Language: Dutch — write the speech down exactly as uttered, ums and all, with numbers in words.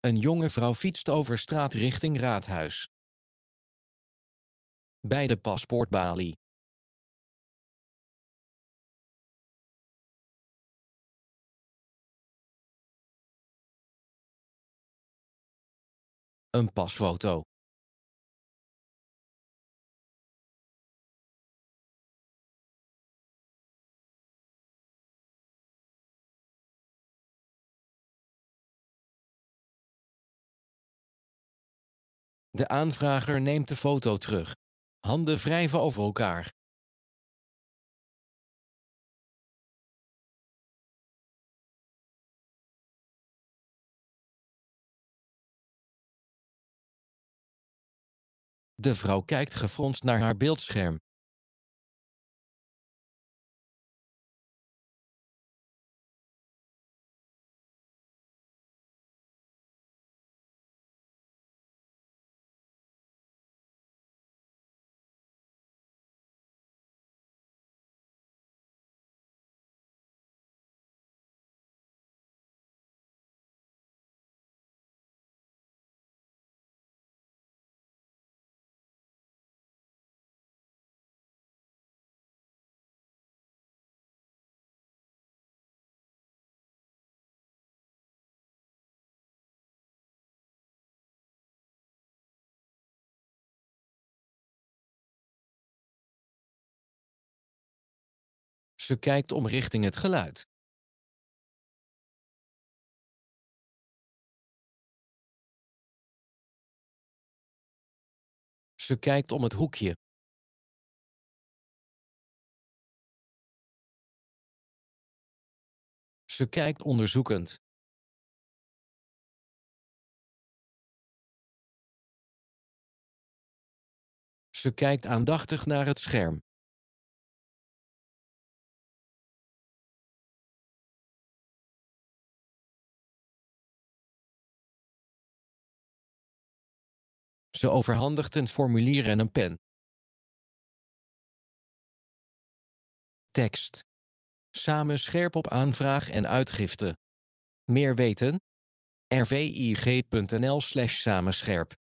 Een jonge vrouw fietst over straat richting raadhuis. Bij de paspoortbalie. Een pasfoto. De aanvrager neemt de foto terug. Handen wrijven over elkaar. De vrouw kijkt gefronst naar haar beeldscherm. Ze kijkt om richting het geluid. Ze kijkt om het hoekje. Ze kijkt onderzoekend. Ze kijkt aandachtig naar het scherm. Ze overhandigt een formulier en een pen. Tekst. Samen scherp op aanvraag en uitgifte. Meer weten? r v i g punt n l slash samenscherp